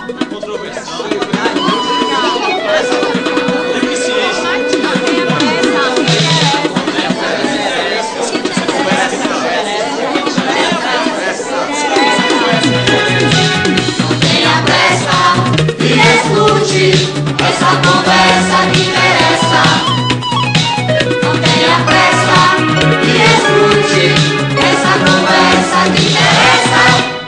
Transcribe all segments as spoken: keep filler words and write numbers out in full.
Essa conversa me interessa. Não tenha pressa e escute. Essa conversa me interessa.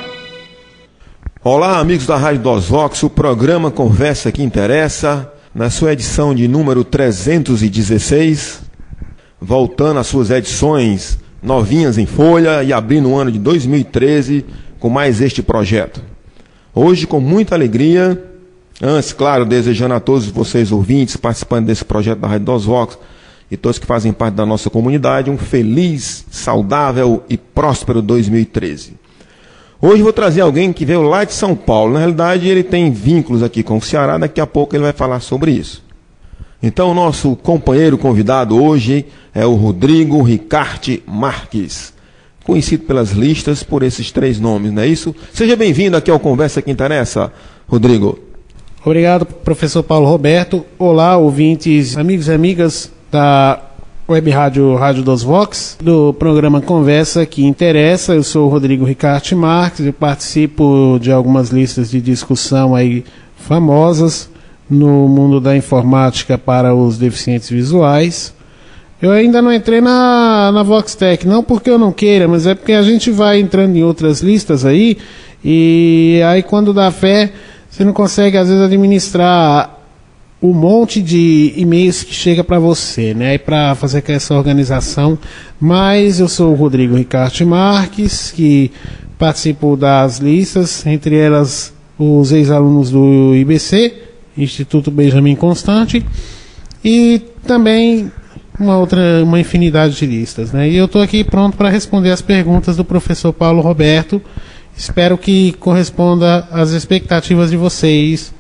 Olá, amigos da Rádio Dosvox, o programa Conversa que Interessa, na sua edição de número trezentos e dezesseis, voltando às suas edições novinhas em folha e abrindo o ano de dois mil e treze com mais este projeto. Hoje, com muita alegria, antes, claro, desejando a todos vocês ouvintes, participantes desse projeto da Rádio Dosvox e todos que fazem parte da nossa comunidade, um feliz, saudável e próspero dois mil e treze. Hoje vou trazer alguém que veio lá de São Paulo. Na realidade, ele tem vínculos aqui com o Ceará, daqui a pouco ele vai falar sobre isso. Então, o nosso companheiro convidado hoje é o Rodrigo Ricarte Marques, conhecido pelas listas por esses três nomes, não é isso? Seja bem-vindo aqui ao Conversa que Interessa, Rodrigo. Obrigado, professor Paulo Roberto. Olá, ouvintes, amigos e amigas da Web Rádio Rádio Dosvox, do programa Conversa que Interessa. Eu sou o Rodrigo Ricarte Marques, eu participo de algumas listas de discussão aí famosas no mundo da informática para os deficientes visuais. Eu ainda não entrei na, na VoxTech, não porque eu não queira, mas é porque a gente vai entrando em outras listas aí, e aí quando dá fé, você não consegue, às vezes, administrar o monte de e-mails que chega para você, né? E para fazer essa organização. Mas eu sou o Rodrigo Ricarte Marques, que participo das listas, entre elas os ex-alunos do I B C, Instituto Benjamin Constant, e também uma outra, uma infinidade de listas, né? E eu estou aqui pronto para responder as perguntas do professor Paulo Roberto. Espero que corresponda às expectativas de vocês,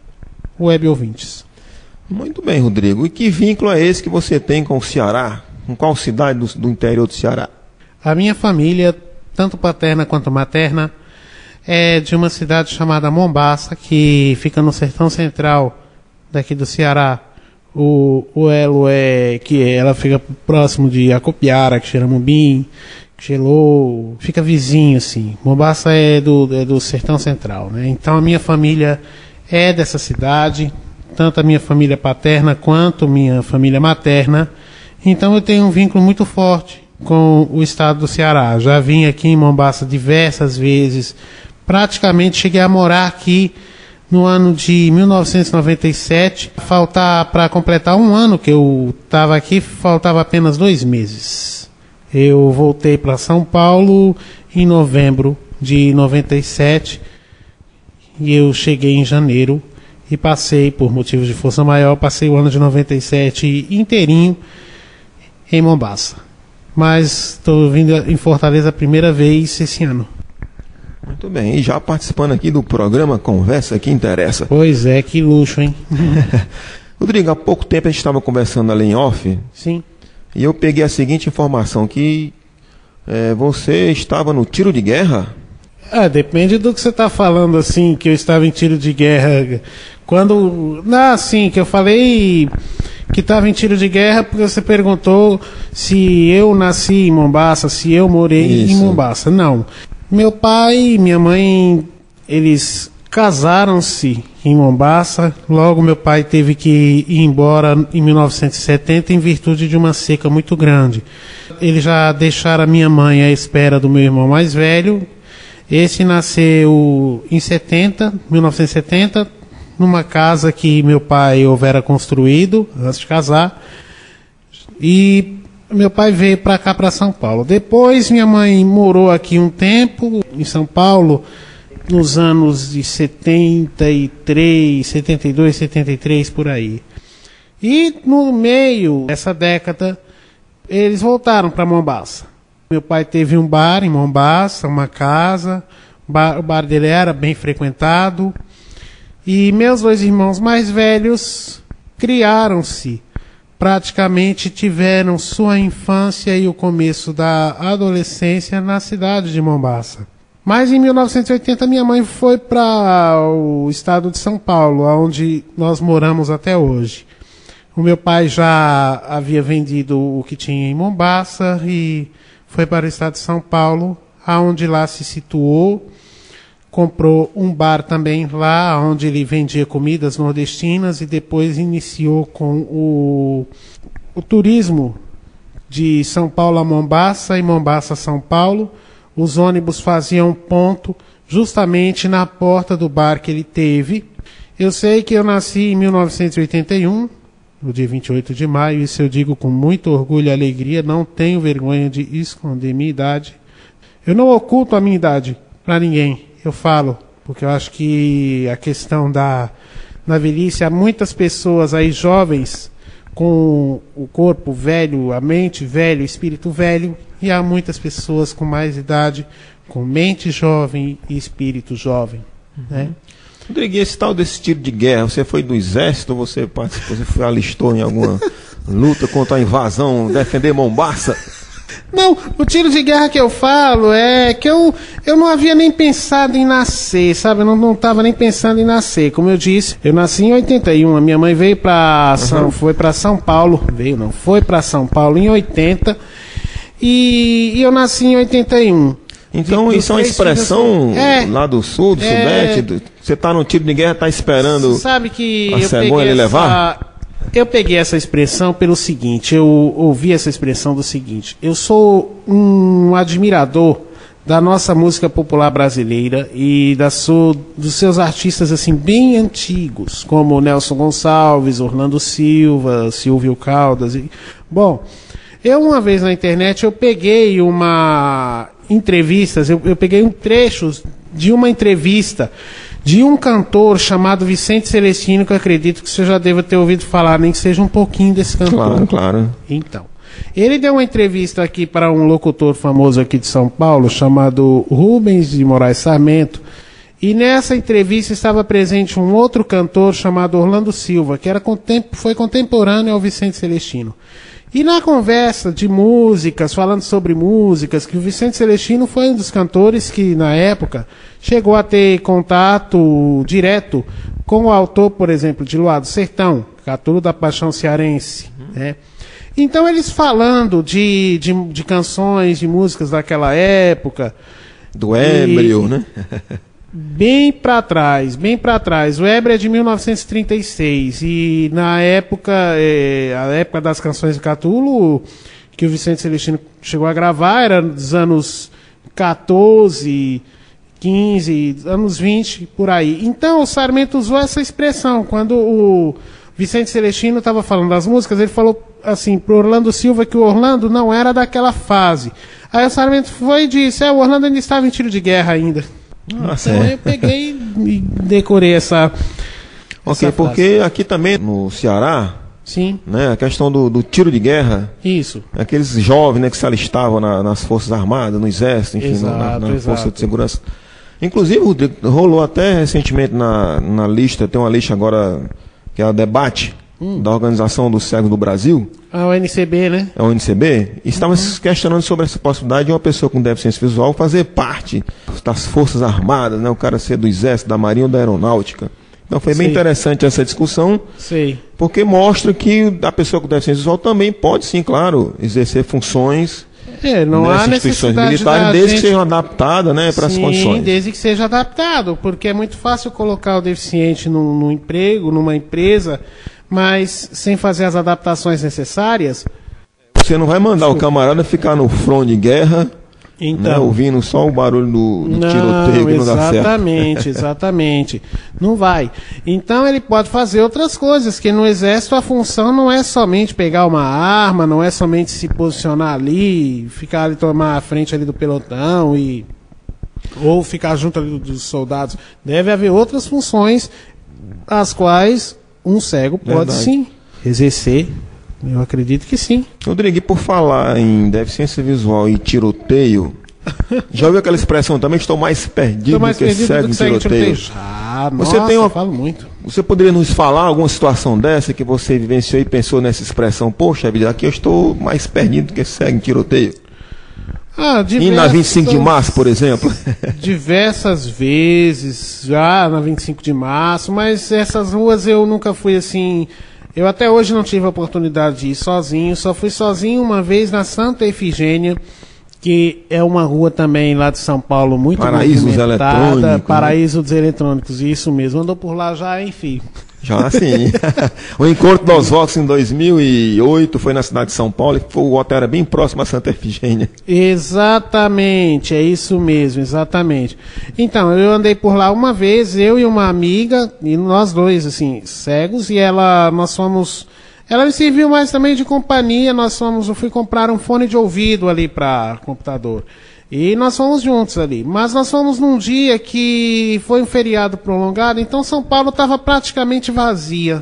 web ouvintes. Muito bem, Rodrigo. E que vínculo é esse que você tem com o Ceará? Com qual cidade do, do interior do Ceará? A minha família, tanto paterna quanto materna, é de uma cidade chamada Mombaça, que fica no sertão central daqui do Ceará. O, o elo é que ela fica próximo de Acopiara, Xeramubim, Gelou, fica vizinho assim. Mombaça é do, é do sertão central, né? Então a minha família é dessa cidade, tanto a minha família paterna quanto minha família materna. Então eu tenho um vínculo muito forte com o estado do Ceará. Já vim aqui em Mombaça diversas vezes, praticamente cheguei a morar aqui no ano de mil novecentos e noventa e sete. Faltar para completar um ano que eu estava aqui, faltava apenas dois meses. Eu voltei para São Paulo em novembro de noventa e sete e eu cheguei em janeiro e passei, por motivos de força maior, passei o ano de noventa e sete inteirinho em Mombaça. Mas estou vindo em Fortaleza a primeira vez esse ano. Muito bem, e já participando aqui do programa Conversa que Interessa. Pois é, que luxo, hein? Rodrigo, há pouco tempo a gente estava conversando ali em off. Sim. E eu peguei a seguinte informação, que é, você estava no tiro de guerra? Ah, depende do que você está falando, assim, que eu estava em tiro de guerra. Quando, não, assim, que eu falei que estava em tiro de guerra porque você perguntou se eu nasci em Mombaça, se eu morei Isso. em Mombaça. Não. Meu pai e minha mãe, eles casaram-se em Mombaça. Logo meu pai teve que ir embora em mil novecentos e setenta em virtude de uma seca muito grande. Eles já deixaram a minha mãe à espera do meu irmão mais velho. Esse nasceu em setenta, mil novecentos e setenta, numa casa que meu pai houvera construído antes de casar. E meu pai veio para cá, para São Paulo. Depois minha mãe morou aqui um tempo em São Paulo, nos anos de setenta e três, setenta e dois, setenta e três, por aí. E no meio dessa década, eles voltaram para Mombaça. Meu pai teve um bar em Mombaça, uma casa, o bar, o bar dele era bem frequentado. E meus dois irmãos mais velhos criaram-se, praticamente tiveram sua infância e o começo da adolescência na cidade de Mombaça. Mas em mil novecentos e oitenta minha mãe foi para o estado de São Paulo, onde nós moramos até hoje. O meu pai já havia vendido o que tinha em Mombaça e foi para o estado de São Paulo, aonde lá se situou, comprou um bar também lá, onde ele vendia comidas nordestinas e depois iniciou com o, o turismo de São Paulo a Mombaça e Mombaça a São Paulo. Os ônibus faziam ponto justamente na porta do bar que ele teve. Eu sei que eu nasci em mil novecentos e oitenta e um, no dia vinte e oito de maio, isso eu digo com muito orgulho e alegria, não tenho vergonha de esconder minha idade. Eu não oculto a minha idade para ninguém, eu falo, porque eu acho que a questão da na velhice, há muitas pessoas aí jovens com o corpo velho, a mente velha, o espírito velho, e há muitas pessoas com mais idade, com mente jovem e espírito jovem, uhum. né? Rodrigo, esse tal desse tiro de guerra, você foi do exército, você participou, você foi, alistou em alguma luta contra a invasão, defender Mombaça? Não, o tiro de guerra que eu falo é que eu, eu não havia nem pensado em nascer, sabe? Eu não estava nem pensando em nascer. Como eu disse, eu nasci em oitenta e um, a minha mãe veio para São, uhum. foi para São Paulo, veio não, foi para São Paulo em oitenta e, e eu nasci em oitenta e um. Então de, isso é uma expressão é, lá do sul, do é, sudeste, do, você está no tiro de guerra, está esperando sabe que a eu cegonha ele levar? Eu peguei essa expressão pelo seguinte, eu ouvi essa expressão do seguinte, eu sou um admirador da nossa música popular brasileira e da sua, dos seus artistas assim bem antigos, como Nelson Gonçalves, Orlando Silva, Silvio Caldas. E, bom, eu uma vez na internet eu peguei uma entrevistas, eu, eu peguei um trechos de uma entrevista de um cantor chamado Vicente Celestino, que eu acredito que você já deva ter ouvido falar, nem que seja um pouquinho desse cantor. Claro, claro. Então, ele deu uma entrevista aqui para um locutor famoso aqui de São Paulo, chamado Rubens de Moraes Sarmento, e nessa entrevista estava presente um outro cantor chamado Orlando Silva, que era contem- foi contemporâneo ao Vicente Celestino. E na conversa de músicas, falando sobre músicas, que o Vicente Celestino foi um dos cantores que, na época, chegou a ter contato direto com o autor, por exemplo, de Luar do Sertão, Catulo da Paixão Cearense, uhum. né? Então, eles falando de, de, de canções, de músicas daquela época... Do ébrio, e, né? Bem para trás, bem para trás. O ébrio é de mil novecentos e trinta e seis e na época, é, a época das canções de Catulo, que o Vicente Celestino chegou a gravar, era dos anos quatorze, quinze, anos vinte, por aí. Então o Sarmento usou essa expressão, quando o Vicente Celestino estava falando das músicas, ele falou assim pro Orlando Silva que o Orlando não era daquela fase. Aí o Sarmento foi e disse, é, o Orlando ainda estava em tiro de guerra ainda. Nossa, então é. eu peguei e decorei essa. Ok, essa porque aqui também no Ceará, sim, né, a questão do, do tiro de guerra, isso, aqueles jovens, né, que se alistavam na, nas Forças Armadas, no Exército, enfim, exato, na, na exato. Força de Segurança. Inclusive, rolou até recentemente na, na lista, tem uma lista agora que é o debate hum. da Organização dos Cegos do Brasil. A O N C B, né? A O N C B. E estava uhum. se questionando sobre essa possibilidade de uma pessoa com deficiência visual fazer parte das Forças Armadas, né? O cara ser do Exército, da Marinha ou da Aeronáutica. Então foi bem Sei. interessante essa discussão, Sei. porque mostra que a pessoa com deficiência visual também pode, sim, claro, exercer funções é, não nas há instituições necessidade militares, da desde gente... que sejam adaptadas, né, para as condições. Sim, desde que seja adaptado, porque é muito fácil colocar o deficiente num, num emprego, numa empresa, mas sem fazer as adaptações necessárias. Você não vai mandar Desculpa. o camarada ficar no front de guerra, então, né, ouvindo só o barulho do, do não, tiroteio que não dá certo. Exatamente, exatamente. Não vai. Então ele pode fazer outras coisas, que no Exército a função não é somente pegar uma arma, não é somente se posicionar ali, ficar ali, tomar a frente ali do pelotão e ou ficar junto ali dos soldados. Deve haver outras funções, as quais um cego pode Verdade. sim exercer. Eu acredito que sim. Rodrigo, por falar em deficiência visual e tiroteio, já ouviu aquela expressão também? Estou mais perdido Estou mais do que perdido cego em tiroteio. tiroteio. Ah, você nossa, tem uma... eu falo muito. Você poderia nos falar alguma situação dessa que você vivenciou e pensou nessa expressão? Poxa vida, aqui eu estou mais perdido do que cego em tiroteio. Ah, e na vinte e cinco de março, por exemplo? Diversas vezes, já na vinte e cinco de março, mas essas ruas eu nunca fui assim. Eu até hoje não tive a oportunidade de ir sozinho, só fui sozinho uma vez na Santa Efigênia, que é uma rua também lá de São Paulo muito Paraíso dos Eletrônicos. Paraíso dos Eletrônicos, isso mesmo. Andou por lá já, enfim. Já sim. O encontro dos Vox em dois mil e oito foi na cidade de São Paulo, e o hotel era bem próximo a Santa Efigênia. Exatamente, é isso mesmo, exatamente. Então, eu andei por lá uma vez, eu e uma amiga, e nós dois, assim, cegos, e ela, nós fomos... Ela me serviu mais também de companhia, nós fomos, eu fui comprar um fone de ouvido ali para computador. E nós fomos juntos ali. Mas nós fomos num dia que foi um feriado prolongado, então São Paulo estava praticamente vazia.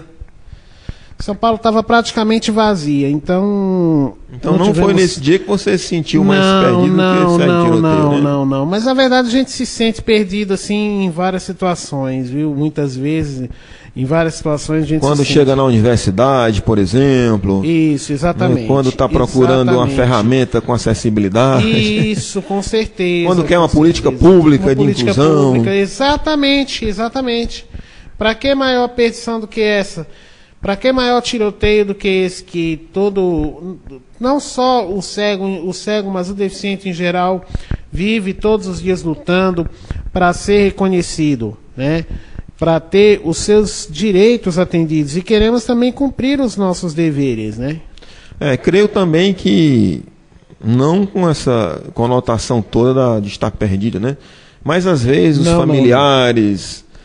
São Paulo estava praticamente vazia, então... Então não, não tivemos... foi nesse dia que você se sentiu mais não, perdido não, do que esse não, tiroteio, não, né? não, não. Mas na verdade a gente se sente perdido assim em várias situações, viu? Muitas vezes, em várias situações a gente Quando se chega sente... na universidade, por exemplo. Isso, exatamente. Né? Quando está procurando exatamente. uma ferramenta com acessibilidade. Isso, com certeza. Quando quer uma política certeza. pública uma de política inclusão. Pública. Exatamente, exatamente. Para que maior perdição do que essa? Para que maior tiroteio do que esse que todo, não só o cego, o cego, mas o deficiente em geral, vive todos os dias lutando para ser reconhecido, né? Para ter os seus direitos atendidos. E queremos também cumprir os nossos deveres, né? É, creio também que, não com essa conotação toda da, de estar perdido, né? Mas às vezes os não, familiares... Não.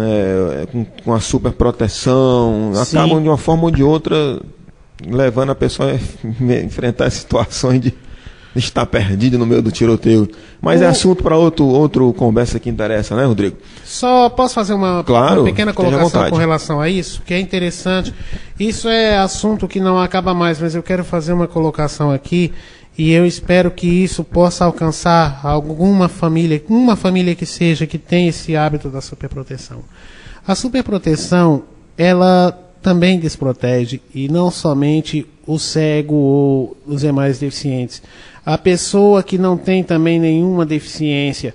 É, com, com a super proteção, sim, acabam de uma forma ou de outra levando a pessoa a enfrentar situações de, de estar perdido no meio do tiroteio. Mas o... é assunto para outro, outro conversa que interessa, né, Rodrigo? Só posso fazer uma, claro, uma pequena colocação com relação a isso, que é interessante. Isso é assunto que não acaba mais, mas eu quero fazer uma colocação aqui. E eu espero que isso possa alcançar alguma família, uma família que seja, que tem esse hábito da superproteção. A superproteção, ela também desprotege, e não somente o cego ou os demais deficientes. A pessoa que não tem também nenhuma deficiência,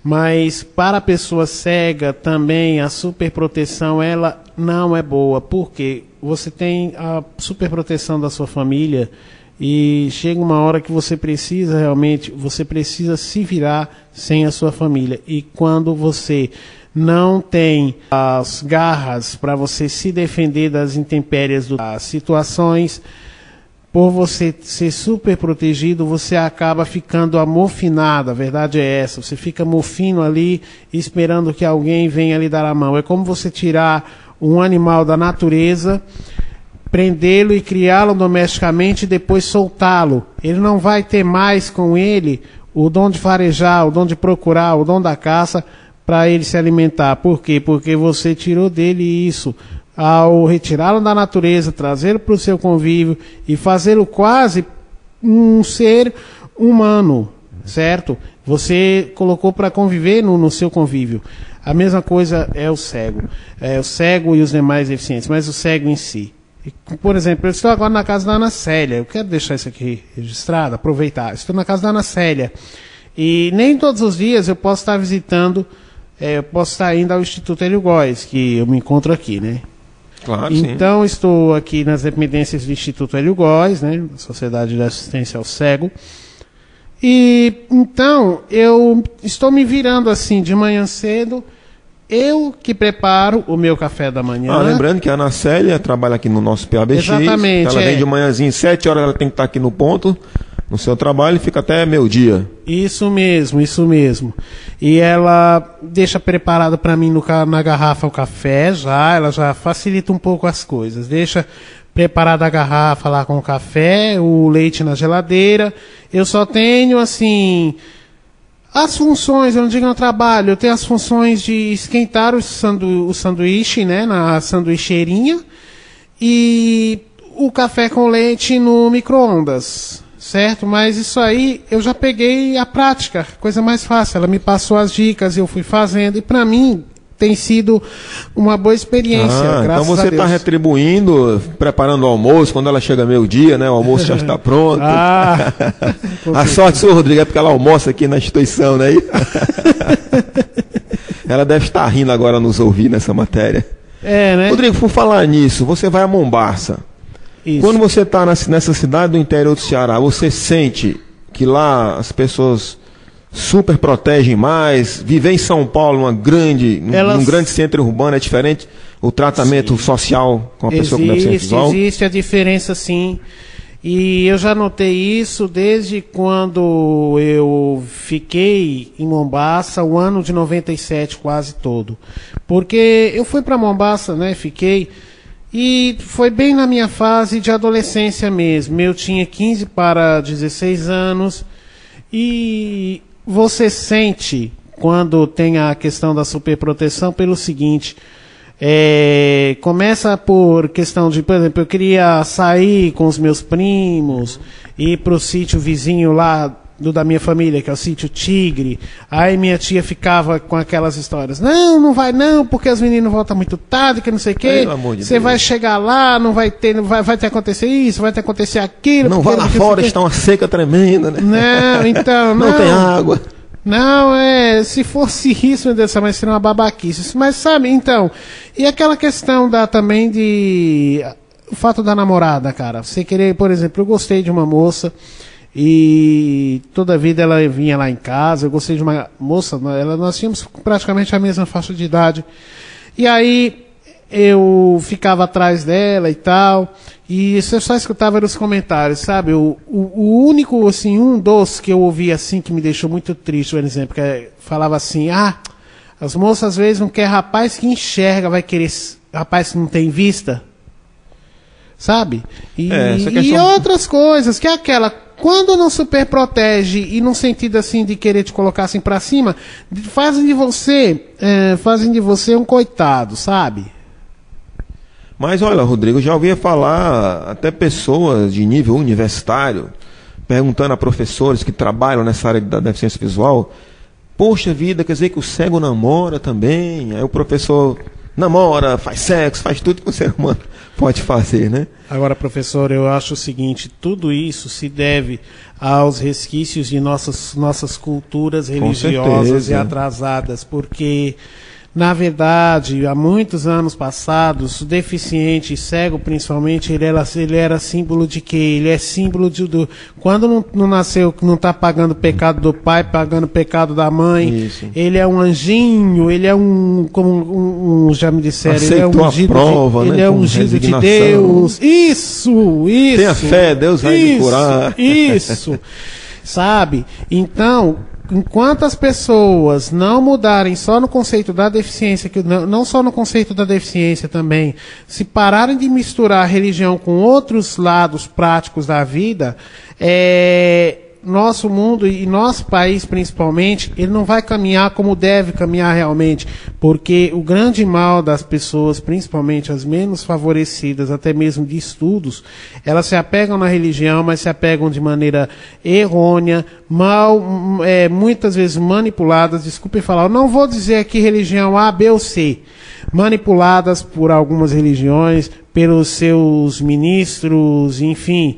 mas para a pessoa cega também a superproteção, ela não é boa, porque você tem a superproteção da sua família, e chega uma hora que você precisa realmente, você precisa se virar sem a sua família. E quando você não tem as garras para você se defender das intempéries, das situações, por você ser super protegido, você acaba ficando amofinado. A verdade é essa. Você fica mofino ali, esperando que alguém venha lhe dar a mão. É como você tirar um animal da natureza, prendê-lo e criá-lo domesticamente e depois soltá-lo. Ele não vai ter mais com ele o dom de farejar, o dom de procurar, o dom da caça para ele se alimentar. Por quê? Porque você tirou dele isso. Ao retirá-lo da natureza, trazê-lo para o seu convívio e fazê-lo quase um ser humano, certo? Você colocou para conviver no, no seu convívio. A mesma coisa é o cego. É o cego e os demais deficientes, mas o cego em si. Por exemplo, eu estou agora na casa da Ana Célia. Eu quero deixar isso aqui registrado, aproveitar. Estou na casa da Ana Célia. E nem todos os dias eu posso estar visitando, é, eu posso estar indo ao Instituto Hélio Góes, que eu me encontro aqui, né? Claro, então, sim. Estou aqui nas dependências do Instituto Hélio Góes, né? Sociedade de Assistência ao Cego. E, então, eu estou me virando assim, de manhã cedo. Eu que preparo o meu café da manhã. Ah, lembrando que a Ana Célia trabalha aqui no nosso P A B X. Exatamente. Ela vem é. de manhãzinha, sete horas ela tem que estar aqui no ponto, no seu trabalho, e fica até meio-dia. Isso mesmo, isso mesmo. E ela deixa preparado para mim no, na garrafa o café, já, ela já facilita um pouco as coisas. Deixa preparada a garrafa lá com o café, o leite na geladeira. Eu só tenho, assim... As funções, eu não digo no trabalho, eu tenho as funções de esquentar o, sandu, o sanduíche, né, na sanduicheirinha, e o café com leite no micro-ondas, certo? Mas isso aí eu já peguei a prática, coisa mais fácil. Ela me passou as dicas, eu fui fazendo, e para mim tem sido uma boa experiência, Ah, graças então você a Deus. está retribuindo, preparando o almoço, quando ela chega meio-dia, né? O almoço já está pronto. Ah, A sorte, senhor Rodrigo, é porque ela almoça aqui na instituição, né? Ela deve estar rindo agora nos ouvir nessa matéria. é, né? Rodrigo, por falar nisso, você vai a Mombaça. Isso. Quando você está nessa cidade do interior do Ceará, você sente que lá as pessoas super protegem mais? Viver em São Paulo, uma grande, num- Elas- num grande centro urbano, é diferente o tratamento Sim. social com a pessoa com deficiência Existe, visual? existe a diferença, sim. E eu já notei isso desde quando eu fiquei em Mombaça, o ano de noventa e sete quase todo. Porque eu fui para Mombaça, né, fiquei, e foi bem na minha fase de adolescência mesmo. Eu tinha quinze para dezesseis anos, e você sente, quando tem a questão da superproteção, pelo seguinte... É, começa por questão de, por exemplo, eu queria sair com os meus primos, ir pro sítio vizinho lá do da minha família, que é o sítio Tigre. Aí minha tia ficava com aquelas histórias: não, não vai não, porque os meninos voltam muito tarde, que não sei o quê. Pelo amor de Você Deus. vai chegar lá, não vai ter, não vai, vai ter acontecer isso, vai ter acontecer aquilo. Não porque vá lá sei fora, o quê. está uma seca tremenda, né? Não, então, não. Não tem água. Não, é, se fosse isso, meu Deus do céu, mas seria uma babaquice. Mas sabe, então, e aquela questão da também de, o fato da namorada, cara, você querer, por exemplo, eu gostei de uma moça e toda a vida ela vinha lá em casa, eu gostei de uma moça, ela, nós tínhamos praticamente a mesma faixa de idade, e aí eu ficava atrás dela e tal, e você só escutava os comentários, sabe? O, o, o único, assim, um dos que eu ouvi assim que me deixou muito triste, por exemplo, que é, falava assim: ah, as moças às vezes não querem rapaz que enxerga, vai querer s- rapaz que não tem vista, sabe? E, É, essa e questão- outras coisas, que é aquela, quando não super protege e num sentido assim de querer te colocar assim pra cima, fazem de você, é, fazem de você um coitado, sabe? Mas olha, Rodrigo, eu já ouvia falar até pessoas de nível universitário perguntando a professores que trabalham nessa área da deficiência visual: poxa vida, quer dizer que o cego namora também? Aí o professor namora, faz sexo, faz tudo que o ser humano pode fazer, né? Agora, professor, eu acho o seguinte: tudo isso se deve aos resquícios de nossas, nossas culturas religiosas certeza. e atrasadas, porque, na verdade, há muitos anos passados, o deficiente, cego principalmente, ele era, ele era símbolo de quê? Ele é símbolo de, do... Quando não, não nasceu, não está pagando o pecado do pai, pagando o pecado da mãe, Isso. ele é um anjinho, ele é um, como um, um já me disseram, ele é um Aceitou a ungido prova, de, né, ele é com um ungido de resignação. Deus. Isso, isso. Tenha fé, Deus vai lhe isso, curar. Isso, sabe? Então, enquanto as pessoas não mudarem só no conceito da deficiência, que não, não só no conceito da deficiência também, se pararem de misturar a religião com outros lados práticos da vida, é, nosso mundo e nosso país principalmente, ele não vai caminhar como deve caminhar realmente, porque o grande mal das pessoas, principalmente as menos favorecidas, até mesmo de estudos, elas se apegam na religião, mas se apegam de maneira errônea, mal, é, muitas vezes manipuladas. Desculpem falar, eu não vou dizer aqui religião A, B ou C, manipuladas por algumas religiões, pelos seus ministros, enfim,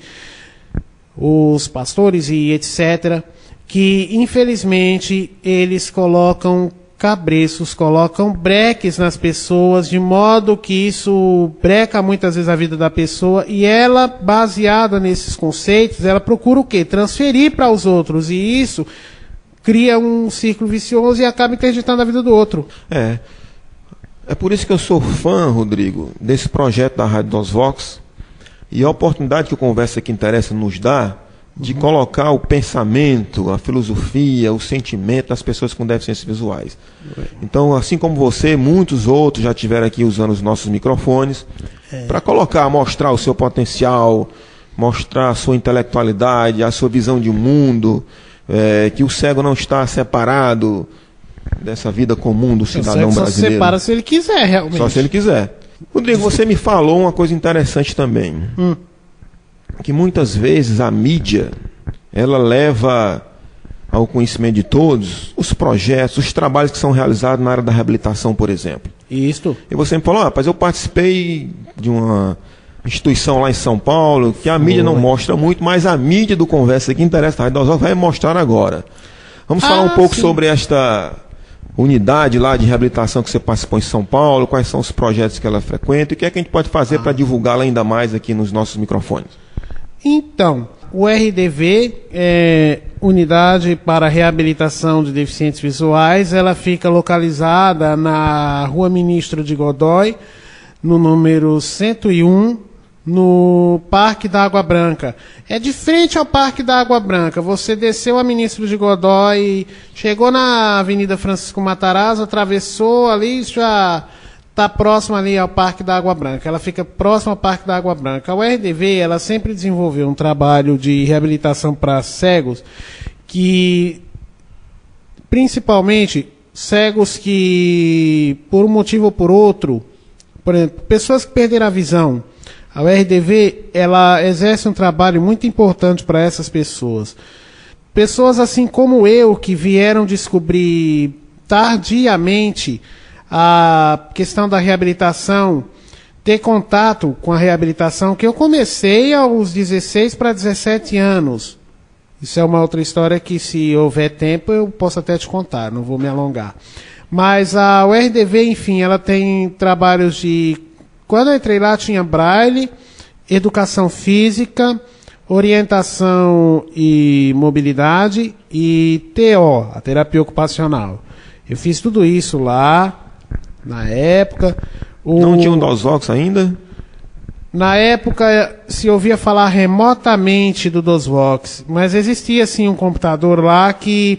os pastores e etcétera, que infelizmente eles colocam cabreços, colocam breques nas pessoas, de modo que isso breca muitas vezes a vida da pessoa, e ela, baseada nesses conceitos, ela procura o quê? Transferir para os outros, e isso cria um círculo vicioso e acaba interditando a vida do outro. É. É por isso que eu sou fã, Rodrigo, desse projeto da Rádio Dos Vox, e a oportunidade que o Conversa que Interessa nos dá de uhum. colocar o pensamento, a filosofia, o sentimento das pessoas com deficiências visuais. Uhum. Então, assim como você, muitos outros já estiveram aqui usando os nossos microfones é. para colocar, mostrar o seu potencial, mostrar a sua intelectualidade, a sua visão de mundo, é, que o cego não está separado dessa vida comum do cidadão o cego brasileiro. Só se separa se ele quiser, realmente. Só se ele quiser. Rodrigo, você me falou uma coisa interessante também, hum. que muitas vezes a mídia, ela leva ao conhecimento de todos os projetos, os trabalhos que são realizados na área da reabilitação, por exemplo. Isto. E você me falou, ah, rapaz, eu participei de uma instituição lá em São Paulo, que a mídia não mostra muito, mas a mídia do Conversa que interessa, a Rádio Dos Vox vai mostrar agora. Vamos ah, falar um pouco sim. sobre esta unidade lá de reabilitação que você participou em São Paulo, quais são os projetos que ela frequenta e o que é que a gente pode fazer ah. para divulgá-la ainda mais aqui nos nossos microfones. Então, o R D V, é, Unidade para Reabilitação de Deficientes Visuais, ela fica localizada na Rua Ministro de Godoy, no número cento e um, no Parque da Água Branca. É de frente ao Parque da Água Branca. Você desceu a Ministro de Godoy, chegou na Avenida Francisco Matarazzo, atravessou ali, já está próximo ali ao Parque da Água Branca. Ela fica próxima ao Parque da Água Branca. A U R D V, ela sempre desenvolveu um trabalho de reabilitação para cegos, que principalmente cegos que, por um motivo ou por outro, por exemplo, pessoas que perderam a visão. A U R D V, ela exerce um trabalho muito importante para essas pessoas. Pessoas assim como eu, que vieram descobrir tardiamente a questão da reabilitação, ter contato com a reabilitação, que eu comecei aos dezesseis para dezessete anos. Isso é uma outra história que, se houver tempo, eu posso até te contar, não vou me alongar. Mas a U R D V, enfim, ela tem trabalhos de... Quando eu entrei lá, tinha braille, educação física, orientação e mobilidade e T O, a terapia ocupacional. Eu fiz tudo isso lá, na época. O... Não tinha um Dos Vox ainda? Na época, se ouvia falar remotamente do Dos Vox, mas existia, sim, um computador lá que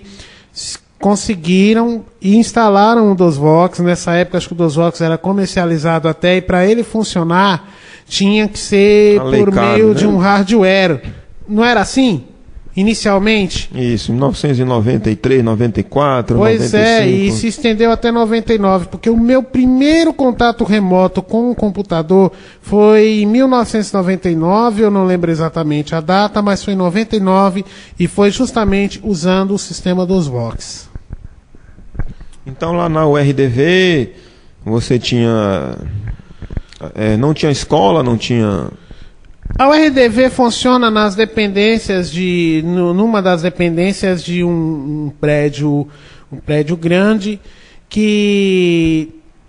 conseguiram e instalaram o Dos Vox. Nessa época, acho que o Dos Vox era comercializado até, e para ele funcionar, tinha que ser Alecado, por meio, né, de um hardware. Não era assim? Inicialmente? Isso, em mil novecentos e noventa e três, noventa e quatro, pois noventa e cinco. É, e se estendeu até noventa e nove, porque o meu primeiro contato remoto com o computador foi em mil novecentos e noventa e nove, eu não lembro exatamente a data, mas foi em noventa e nove, e foi justamente usando o sistema Dos Vox. Então lá na U R D V você tinha... É, não tinha escola, não tinha... A U R D V funciona nas dependências de... numa das dependências de um, um prédio um prédio grande que...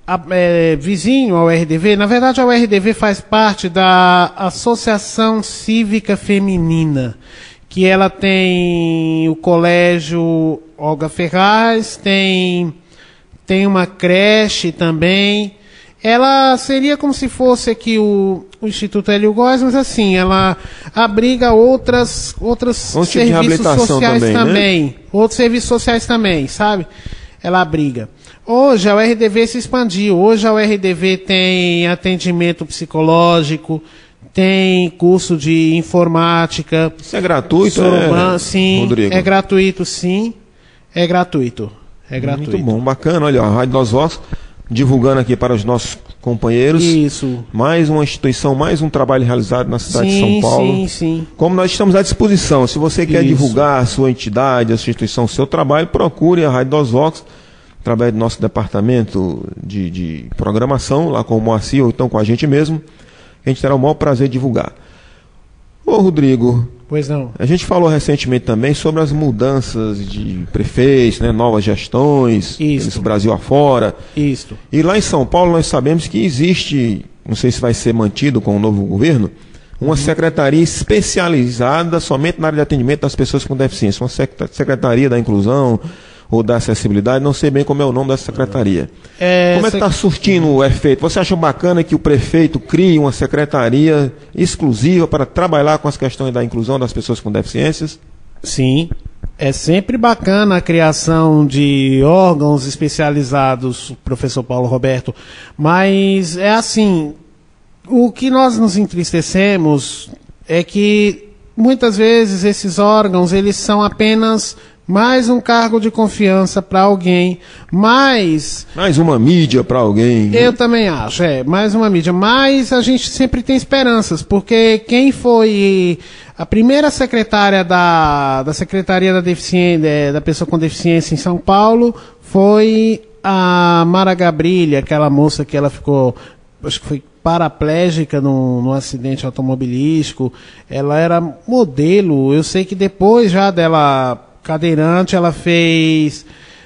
É, vizinho ao U R D V. Na verdade, a U R D V faz parte da Associação Cívica Feminina, que ela tem o Colégio Olga Ferraz, tem, tem uma creche também. Ela seria como se fosse aqui o, o Instituto Hélio Góes, mas assim, ela abriga outras, outras um tipo serviços sociais também, também. Né? Outros serviços sociais também, sabe? Ela abriga. Hoje a U R D V se expandiu. Hoje a U R D V tem atendimento psicológico, tem curso de informática. Isso é gratuito, Soroban, é, sim, Rodrigo? É gratuito, sim. É gratuito. É gratuito. Muito bom, bacana. Olha, a Rádio Dos Vox divulgando aqui para os nossos companheiros. Isso. Mais uma instituição, mais um trabalho realizado na cidade sim, de São Paulo. Sim, sim. Como nós estamos à disposição, se você quer Isso. divulgar a sua entidade, a sua instituição, o seu trabalho, procure a Rádio Dos Vox, através do nosso departamento de, de programação, lá com o Moacir, ou então com a gente mesmo, que a gente terá o maior prazer de divulgar. Ô, Rodrigo... Pois não. A gente falou recentemente também sobre as mudanças de prefeitos, né, novas gestões, esse Brasil afora. Isso. E lá em São Paulo nós sabemos que existe, não sei se vai ser mantido com o novo governo, uma uhum. secretaria especializada somente na área de atendimento das pessoas com deficiência, uma secretaria da inclusão ou da acessibilidade, não sei bem como é o nome dessa secretaria. É, como é que está sec... surtindo o efeito? Você acha bacana que o prefeito crie uma secretaria exclusiva para trabalhar com as questões da inclusão das pessoas com deficiências? Sim, é sempre bacana a criação de órgãos especializados, professor Paulo Roberto, mas é assim, o que nós nos entristecemos é que muitas vezes esses órgãos eles são apenas mais um cargo de confiança para alguém, mais... Mais uma mídia para alguém. Eu também acho, é, mais uma mídia. Mas a gente sempre tem esperanças, porque quem foi a primeira secretária da, da Secretaria da, Deficiência, da Pessoa com Deficiência em São Paulo foi a Mara Gabrilli, aquela moça que ela ficou, acho que foi paraplégica num, num acidente automobilístico. Ela era modelo, eu sei que depois já dela... cadeirante, ela fez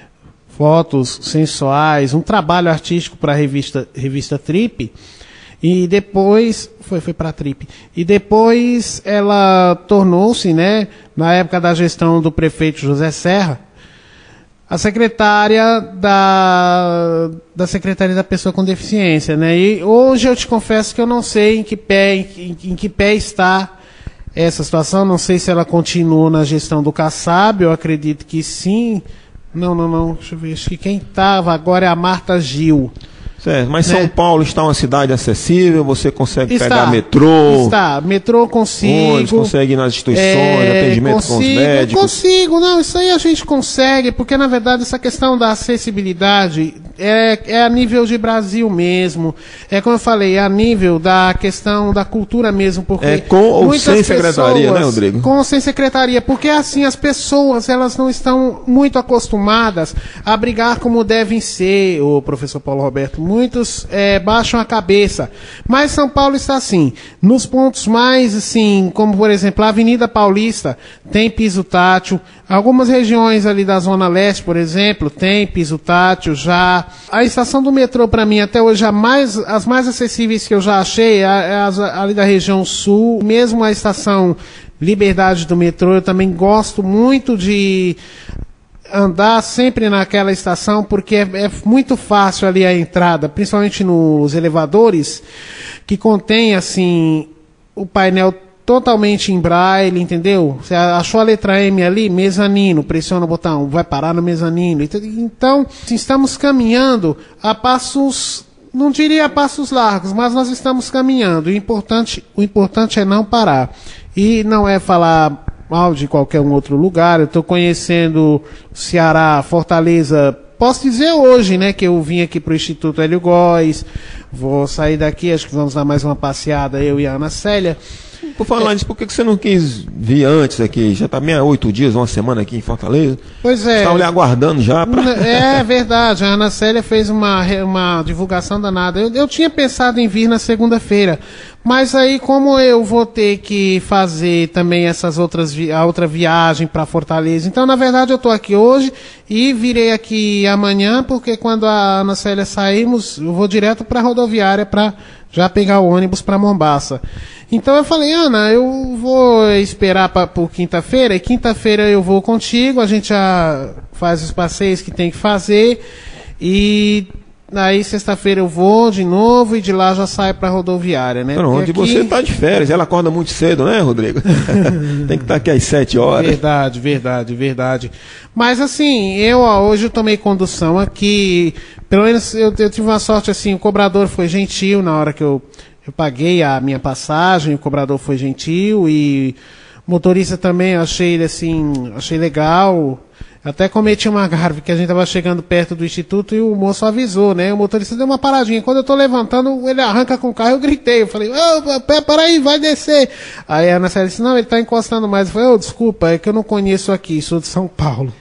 fotos sensuais, um trabalho artístico para a revista, revista Trip, e depois, foi, foi para a Trip, e depois ela tornou-se, né, na época da gestão do prefeito José Serra, a secretária da, da Secretaria da Pessoa com Deficiência, né, e hoje eu te confesso que eu não sei em que pé, em, em que pé está essa situação, não sei se ela continuou na gestão do Kassab, eu acredito que sim. Não, não, não, deixa eu ver, acho que quem estava agora é a Marta Gil. Certo, mas né? São Paulo está uma cidade acessível, você consegue está, pegar metrô? Está, metrô consigo. Ônibus, consegue ir nas instituições, é, atendimento consigo, com os médicos? Consigo, não, isso aí a gente consegue, porque na verdade essa questão da acessibilidade é, é a nível de Brasil mesmo. É como eu falei, é a nível da questão da cultura mesmo, porque é com ou muitas sem pessoas, secretaria, né, Rodrigo? Com ou sem secretaria, porque assim as pessoas, elas não estão muito acostumadas a brigar como devem ser, o professor Paulo Roberto. Muitos é, baixam a cabeça. Mas São Paulo está assim. Nos pontos mais, assim, como por exemplo, a Avenida Paulista tem piso tátil. Algumas regiões ali da Zona Leste, por exemplo, tem piso tátil já. A estação do metrô, para mim, até hoje, a mais, as mais acessíveis que eu já achei é as ali da região sul. Mesmo a estação Liberdade do metrô, eu também gosto muito de andar sempre naquela estação, porque é, é muito fácil ali a entrada, principalmente nos elevadores, que contém, assim, o painel totalmente em braille, entendeu? Você achou a letra M ali, mezanino, pressiona o botão, vai parar no mezanino. Então, estamos caminhando a passos, não diria a passos largos, mas nós estamos caminhando. O importante, o importante é não parar. E não é falar mal de qualquer um outro lugar. Eu estou conhecendo Ceará, Fortaleza. Posso dizer hoje, né, que eu vim aqui para o Instituto Hélio Góes. Vou sair daqui, acho que vamos dar mais uma passeada, eu e a Ana Célia. Por falar nisso, por que você não quis vir antes aqui? Já está bem há oito dias, uma semana aqui em Fortaleza. Pois é. Estava lhe aguardando já. Pra... É verdade, a Ana Célia fez uma, uma divulgação danada. Eu, eu tinha pensado em vir na segunda-feira, mas aí como eu vou ter que fazer também essas outras vi- a outra viagem para Fortaleza, então na verdade eu estou aqui hoje e virei aqui amanhã, porque quando a Ana Célia sairmos, eu vou direto para a rodoviária para já pegar o ônibus para Mombaça. Então eu falei, Ana, eu vou esperar pra, por quinta-feira, e quinta-feira eu vou contigo, a gente já faz os passeios que tem que fazer, e aí sexta-feira eu vou de novo, e de lá já saio pra rodoviária, né? Pronto, aqui... e você está de férias, ela acorda muito cedo, né, Rodrigo? Tem que estar aqui às sete horas. Verdade, verdade, verdade. Mas assim, eu ó, hoje eu tomei condução aqui, pelo menos eu, eu tive uma sorte assim, o cobrador foi gentil na hora que eu... Eu paguei a minha passagem, o cobrador foi gentil e o motorista também, eu achei ele assim, achei legal. Até cometi uma gafe, que a gente estava chegando perto do instituto e o moço avisou, né? O motorista deu uma paradinha. Quando eu estou levantando, ele arranca com o carro, eu gritei. Eu falei, ô, para aí, vai descer. Aí a Ana Célia disse, não, ele está encostando mais. Eu falei, ô, desculpa, é que eu não conheço aqui, sou de São Paulo.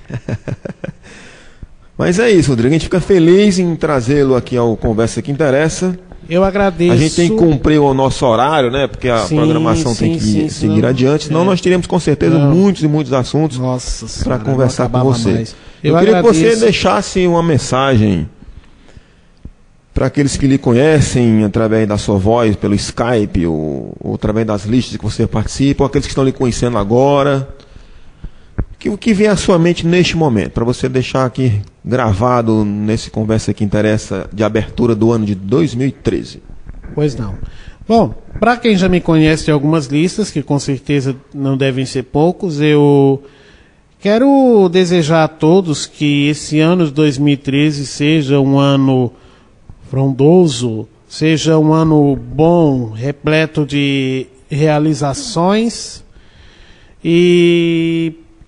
Mas é isso, Rodrigo, a gente fica feliz em trazê-lo aqui ao Conversa que Interessa. Eu agradeço. A gente tem que cumprir o nosso horário, né? Porque a sim, programação sim, tem que sim, seguir senão, adiante, senão é. nós teremos com certeza Não. muitos e muitos assuntos para conversar com você. Eu, eu queria agradeço. que você deixasse uma mensagem para aqueles que lhe conhecem através da sua voz, pelo Skype, ou, ou através das listas que você participa, ou aqueles que estão lhe conhecendo agora. Que, o que vem à sua mente neste momento, para você deixar aqui gravado nesse Conversa que Interessa de abertura do ano de dois mil e treze. Pois não. Bom, para quem já me conhece de algumas listas, que com certeza não devem ser poucos, eu quero desejar a todos que esse ano de dois mil e treze seja um ano frondoso, seja um ano bom, repleto de realizações e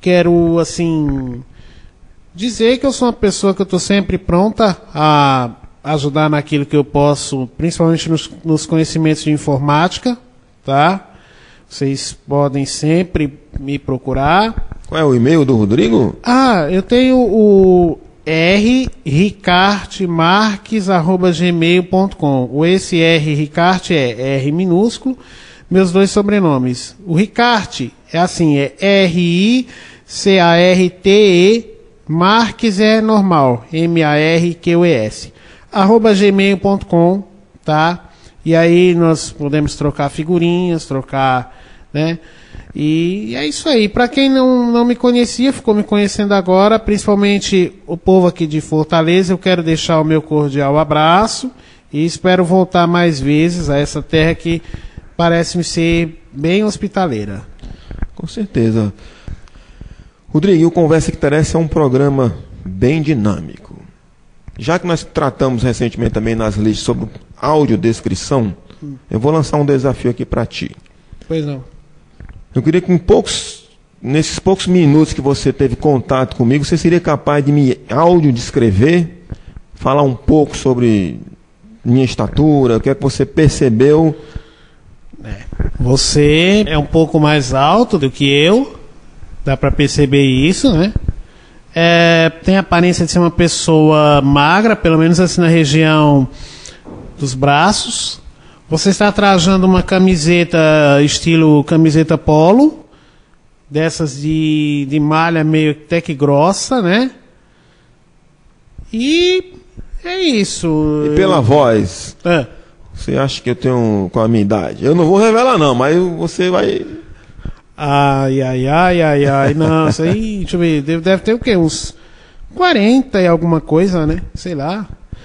quero, assim, dizer que eu sou uma pessoa que eu estou sempre pronta a ajudar naquilo que eu posso, principalmente nos, nos conhecimentos de informática, tá? Vocês podem sempre me procurar. Qual é o e-mail do Rodrigo? Ah, eu tenho o r ricarte marques arroba gmail ponto com. O esse R Ricarte é R minúsculo, meus dois sobrenomes. O Ricarte é assim, é R I C A R T E, Marques é normal, M A R Q U E S, arroba gmail ponto com, tá? E aí nós podemos trocar figurinhas, trocar, né? E é isso aí. Para quem não, não me conhecia, ficou me conhecendo agora, principalmente o povo aqui de Fortaleza, eu quero deixar o meu cordial abraço e espero voltar mais vezes a essa terra que parece-me ser bem hospitaleira. Com certeza. Rodrigo, o Conversa que Interessa é um programa bem dinâmico. Já que nós tratamos recentemente também nas leis sobre audiodescrição, hum. eu vou lançar um desafio aqui para ti. Pois não. Eu queria que em poucos, nesses poucos minutos que você teve contato comigo, você seria capaz de me audiodescrever, falar um pouco sobre minha estatura, o que é que você percebeu. É. Você é um pouco mais alto do que eu, dá para perceber isso, né? É, tem a aparência de ser uma pessoa magra, pelo menos assim na região dos braços. Você está trajando uma camiseta estilo camiseta polo, dessas de, de malha meio até que grossa, né? E é isso. E pela voz, é. Você acha que eu tenho com a minha idade? Eu não vou revelar não, mas você vai... Ai, ai, ai, ai, ai, não, isso aí, deixa eu ver, deve, deve ter o quê? Uns quarenta e alguma coisa, né? Sei lá.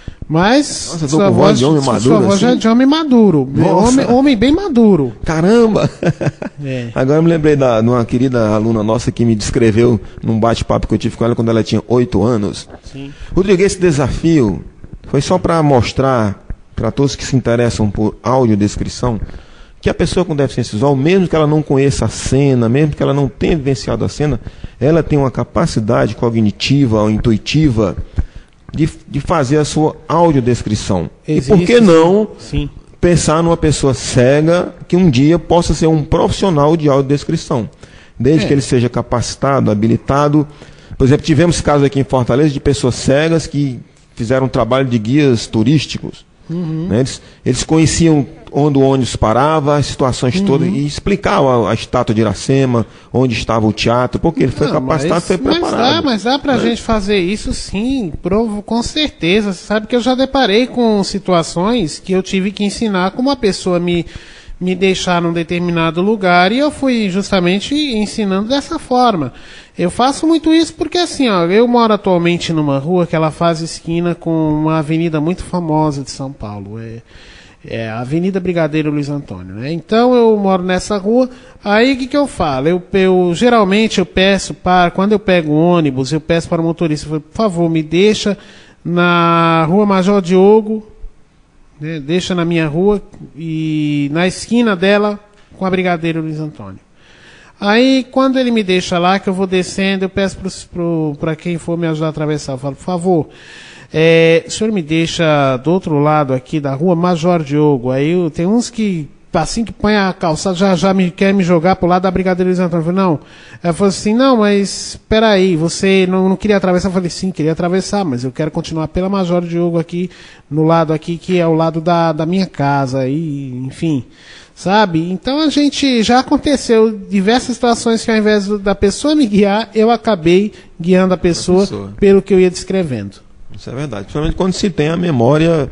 Mas nossa, eu tô com voz de homem maduro. Sua voz já é de homem maduro. Homem, homem bem maduro. Caramba! É. Agora eu me lembrei da, de uma querida aluna nossa que me descreveu num bate-papo que eu tive com ela quando ela tinha oito anos. Sim. Rodrigo, esse desafio foi só para mostrar para todos que se interessam por audiodescrição que a pessoa com deficiência visual, mesmo que ela não conheça a cena, mesmo que ela não tenha vivenciado a cena, ela tem uma capacidade cognitiva ou intuitiva De, de fazer a sua audiodescrição. Existe, e por que não sim. pensar numa pessoa cega que um dia possa ser um profissional de audiodescrição, desde é. que ele seja capacitado, habilitado. Por exemplo, tivemos casos aqui em Fortaleza de pessoas cegas que fizeram um trabalho de guias turísticos. Uhum. Né? Eles, eles conheciam onde o ônibus parava, as situações uhum. todas, e explicavam a, a estátua de Iracema, onde estava o teatro, porque ele foi não, capacitado, mas, foi preparado. Mas dá, mas dá pra né? gente fazer isso sim, provo, com certeza. Você sabe que eu já deparei com situações que eu tive que ensinar como a pessoa me, me deixar num determinado lugar e eu fui justamente ensinando dessa forma. Eu faço muito isso porque assim, ó, eu moro atualmente numa rua que ela faz esquina com uma avenida muito famosa de São Paulo. É... É a Avenida Brigadeiro Luiz Antônio, né? Então eu moro nessa rua, aí o que, que eu falo? Eu, eu, geralmente eu peço para, quando eu pego ônibus, eu peço para o motorista, por favor, me deixa na Rua Major Diogo, né? Deixa na minha rua e na esquina dela com a Brigadeiro Luiz Antônio. Aí quando ele me deixa lá, que eu vou descendo, eu peço para quem for me ajudar a atravessar, eu falo, por favor, É, o senhor me deixa do outro lado aqui da rua Major Diogo. Aí eu, tem uns que, assim que põe a calçada, já, já me, quer me jogar pro lado da Brigadeiro Luiz Antônio. Eu falei, não. Ela falou assim, não, mas espera aí, você não, não queria atravessar? Eu falei, sim, queria atravessar, mas eu quero continuar pela Major Diogo aqui, no lado aqui, que é o lado da, da minha casa, e, enfim, sabe? Então a gente, já aconteceu diversas situações que ao invés da pessoa me guiar, eu acabei guiando a pessoa, a pessoa. pelo que eu ia descrevendo. Isso é verdade, principalmente quando se tem a memória,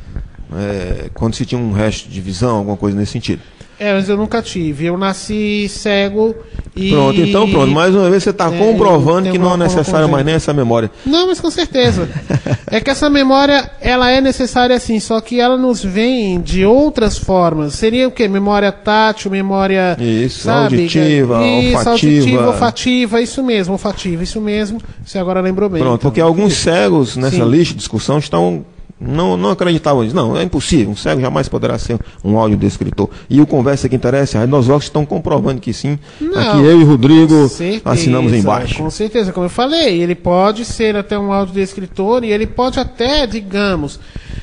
é, quando se tinha um resto de visão, alguma coisa nesse sentido. É, mas eu nunca tive, eu nasci cego e... Pronto, então pronto, mais uma vez você está é, comprovando que não é necessária mais nem essa memória. Não, mas com certeza. É que essa memória, ela é necessária sim, só que ela nos vem de outras formas. Seria o quê? Memória tátil, memória... Isso, sabe? auditiva, isso, olfativa. auditiva, olfativa, isso mesmo, olfativa, isso mesmo. Você agora lembrou bem. Pronto, então. porque alguns cegos nessa isso. lista de discussão estão Não, não acreditavam nisso. Não, é impossível. Um cego jamais poderá ser um audiodescritor. E o Conversa que Interessa, a nós estão comprovando que sim. Não, aqui eu e o Rodrigo assinamos embaixo. Com certeza, como eu falei, ele pode ser até um audiodescritor e ele pode até, digamos,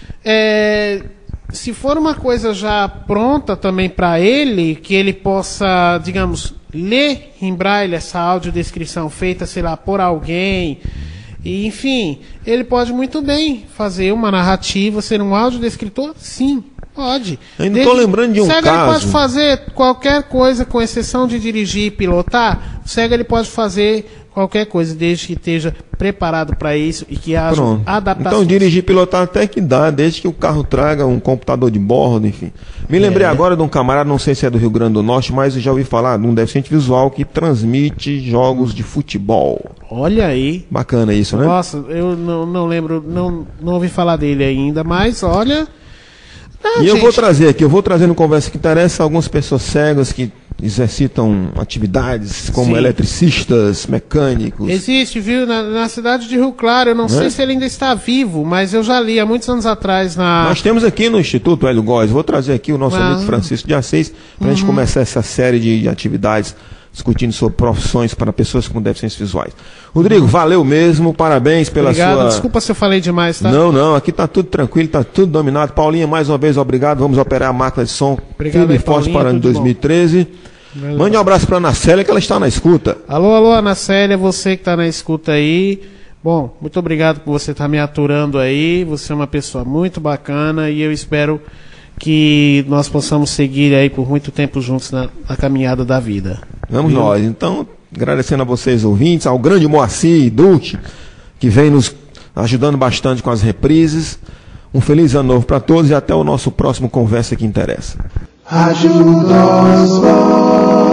é, se for uma coisa já pronta também para ele, que ele possa, digamos, ler em braille essa audiodescrição feita, sei lá, por alguém. E, enfim, ele pode muito bem fazer uma narrativa, ser um audiodescritor? Sim, pode. Ainda estou lembrando de um cego, caso... ele pode fazer qualquer coisa, com exceção de dirigir e pilotar. O cego ele pode fazer qualquer coisa, desde que esteja preparado para isso e que haja Pronto. adaptação. Então, dirigir e pilotar até que dá, desde que o carro traga um computador de bordo, enfim. Me lembrei é. agora de um camarada, não sei se é do Rio Grande do Norte, mas eu já ouvi falar de um deficiente visual que transmite jogos de futebol. Olha aí. Bacana isso, né? Nossa, eu não, não lembro, não, não ouvi falar dele ainda, mas olha... Não, e gente... eu vou trazer aqui, eu vou trazer no Conversa que Interessa algumas pessoas cegas que exercitam atividades como Sim. eletricistas, mecânicos. Existe, viu? Na, na cidade de Rio Claro, eu não, não sei é? se ele ainda está vivo, mas eu já li há muitos anos atrás na... Nós temos aqui no Instituto Hélio Góes, vou trazer aqui o nosso ah. amigo Francisco de Assis, para a uhum. gente começar essa série de, de atividades discutindo sobre profissões para pessoas com deficiências visuais. Rodrigo, valeu mesmo, parabéns pela obrigado, sua... Desculpa se eu falei demais, tá? Não, não, aqui tá tudo tranquilo, tá tudo dominado. Paulinha, mais uma vez, obrigado. Vamos operar a máquina de som obrigado firme aí, e forte Paulinha, para o ano de dois mil e treze. Bom. Mande um abraço para a Ana Célia, que ela está na escuta. Alô, alô, Ana Célia, você que está na escuta aí. Bom, muito obrigado por você estar tá me aturando aí. Você é uma pessoa muito bacana e eu espero que nós possamos seguir aí por muito tempo juntos na, na caminhada da vida. Vamos Viu? nós. Então, agradecendo a vocês, ouvintes, ao grande Moacir Duque, que vem nos ajudando bastante com as reprises. Um feliz ano novo para todos e até o nosso próximo Conversa que Interessa. Ajuda-nos.